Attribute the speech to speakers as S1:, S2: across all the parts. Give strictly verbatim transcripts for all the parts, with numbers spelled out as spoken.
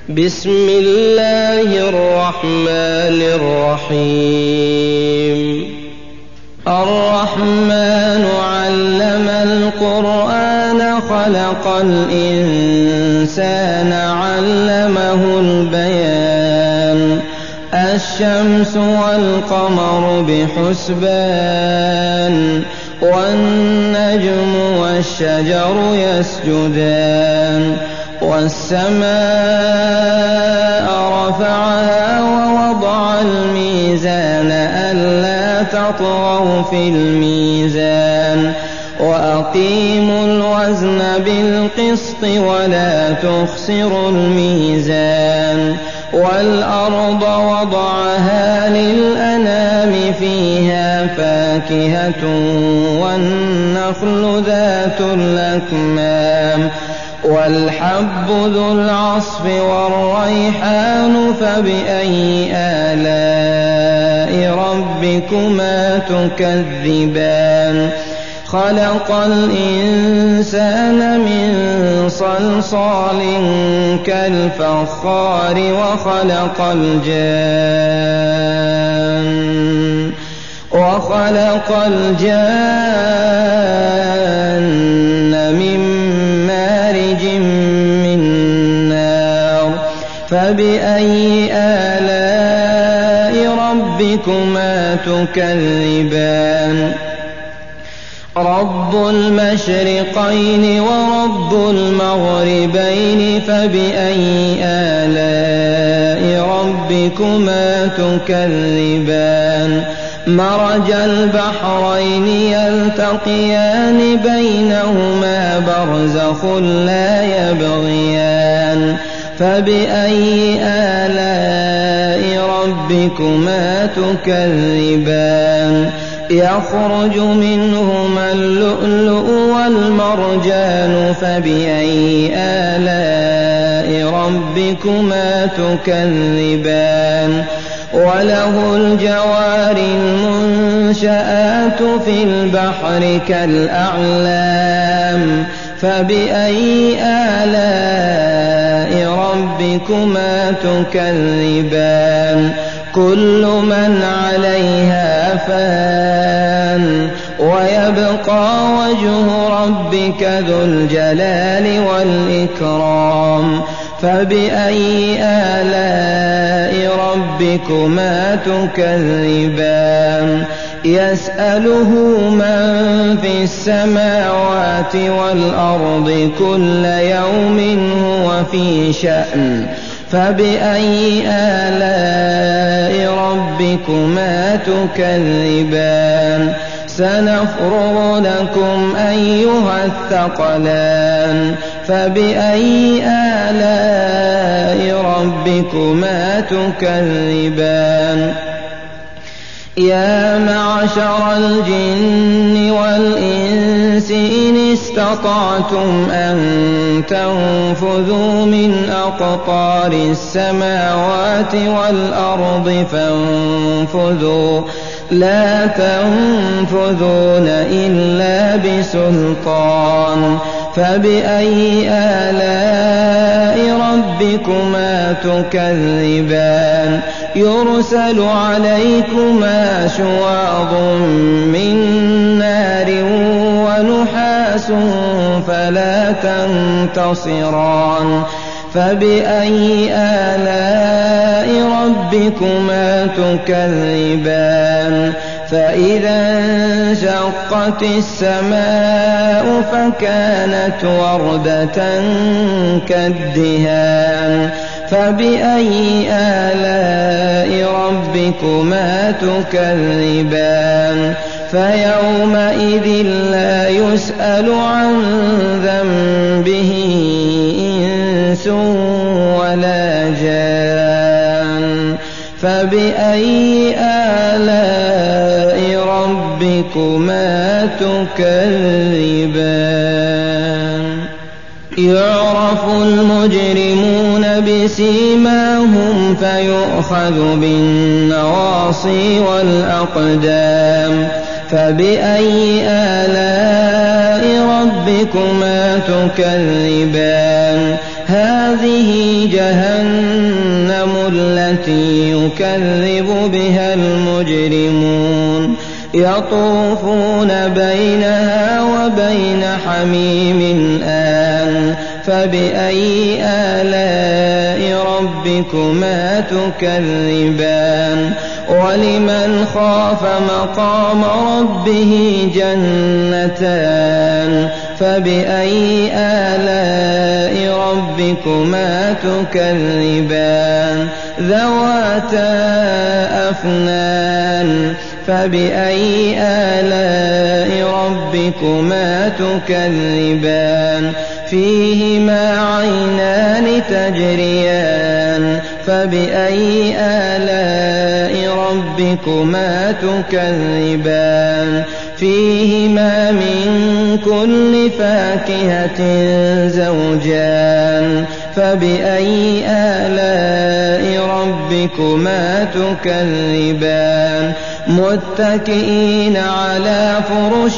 S1: بسم الله الرحمن الرحيم الرحمن علم القرآن خلق الإنسان علمه البيان الشمس والقمر بحسبان والنجم والشجر يسجدان والسماء رفعها ووضع الميزان ألا تطغوا في الميزان وأقيموا الوزن بالقسط ولا تخسروا الميزان والأرض وضعها للأنام فيها فاكهة والنخل ذات الأكمام والحب ذو العصف والريحان فبأي آلاء ربكما تكذبان خلق الإنسان من صلصال كالفخار وخلق الجان وخلق الجان من مارج من نار فبأي آلاء ربكما تكذبان رب المشرقين ورب المغربين فبأي آلاء ربكما تكذبان مرج البحرين يلتقيان بينهما برزخ لا يبغيان فبأي آلاء ربكما تكذبان يخرج منهما اللؤلؤ والمرجان فبأي آلاء ربكما تكذبان وله الجوار المنشآت في البحر كالأعلام فبأي آلاء ربكما تكذبان كل من عليها فان ويبقى وجه ربك ذو الجلال والإكرام فبأي آلاء ربكما تكذبان يسأله من في السماوات والأرض كل يوم هو في شأن فبأي آلاء ربكما تكذبان سنفرغ لكم أيها الثقلان فبأي آلاء ربكما تكذبان يا معشر الجن والإنس إن استطعتم أن تنفذوا من أقطار السماوات والأرض فانفذوا لا تنفذون إلا بسلطان فبأي آلاء ربكما تكذبان يرسل عليكما شواظ من نار ونحاس فلا تنتصران فبأي آلاء ربكما تكذبان فإذا انشقت السماء فكانت وردة كالدهان فبأي آلاء ربكما تكذبان فيومئذ لا يسأل عن ذنبه إنس ولا جان فبأي آلاء ربكما تكذبان يعرف المجرمون بسيماهم فيؤخذ بالنواصي والأقدام فبأي آلاء ربكما تكذبان هذه جهنم التي يكذب بها المجرمون يطوفون بينها وبين حميم آن فبأي آلاء ربكما تكذبان ولمن خاف مقام ربه جنتان فبأي آلاء ربكما تكذبان ذواتا أفنان فبأي آلاء ربكما تكذبان فيهما عينان تجريان فبأي آلاء ربكما تكذبان فيهما من كل فاكهة زوجان فبأي آلاء ربكما تكذبان متكئين على فرش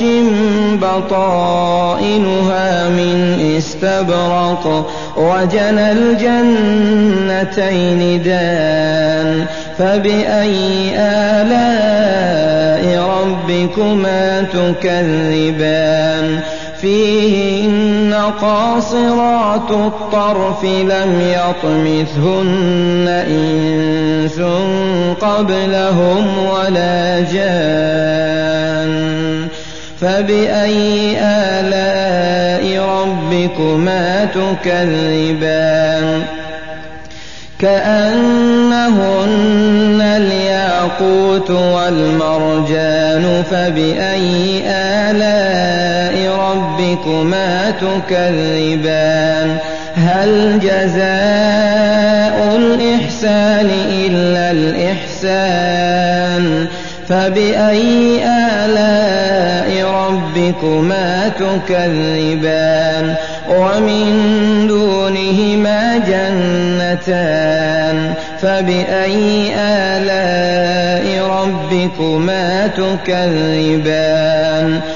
S1: بطائنها من استبرق وجنى الجنتين دان فبأي آلاء ربكما تكذبان فيهن قاصرات الطرف لم يطمثهن إنس قبلهم ولا جان فبأي آلاء ربكما تكذبان كأنهن الياقوت والمرجان فبأي آلاء ربكما تكذبان هل جزاء الإحسان إلا الإحسان فبأي آلاء ربكما تكذبان ومن دونهما جنتان فبأي آلاء ربكما تكذبان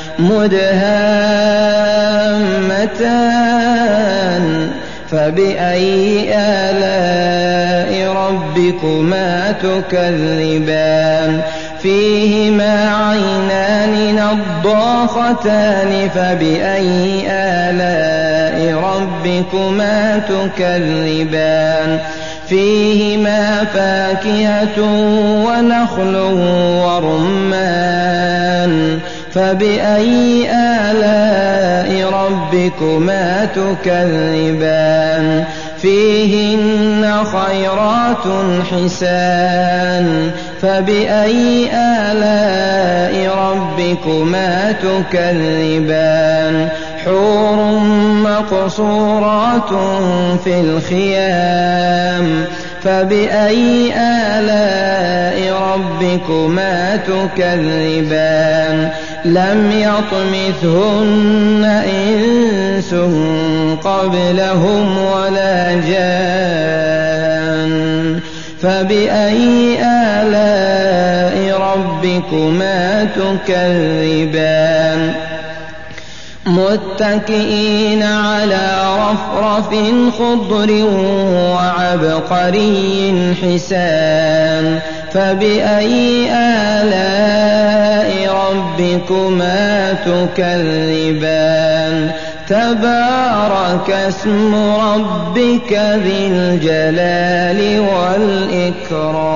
S1: مدهامتان فبأي آلاء ربكما تكذبان فيهما عينان نضاختان فبأي آلاء ربكما تكذبان فيهما فاكهة ونخل ورمان فبأي آلاء ربكما تكذبان فيهن خيرات حسان فبأي آلاء ربكما تكذبان حور مقصورات في الخيام فبأي آلاء ربكما تكذبان لم يطمثهن إنس قبلهم ولا جان فبأي آلاء ربكما تكذبان متكئين على رفرف خضر وعبقري حسان فبأي آلاء ربكما تكذبان تبارك اسم ربك ذي الجلال والإكرام